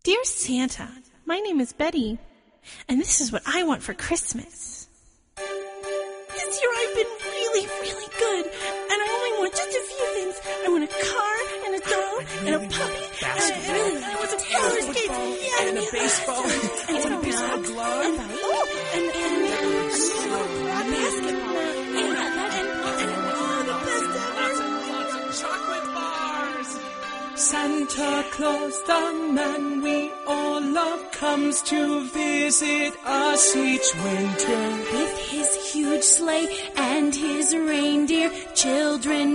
Dear Santa, my name is Betty, and this is what I want for Christmas. This year I've been really, really good, and I only want just a few things. I want a car, and a dog, and a puppy, and I want some roller skates, and a baseball, and a baseball glove, and a basketball, and the best ever. lots of chocolate bars. Santa Claus, the man we all love, comes to visit us each winter. With his huge sleigh and his reindeer, children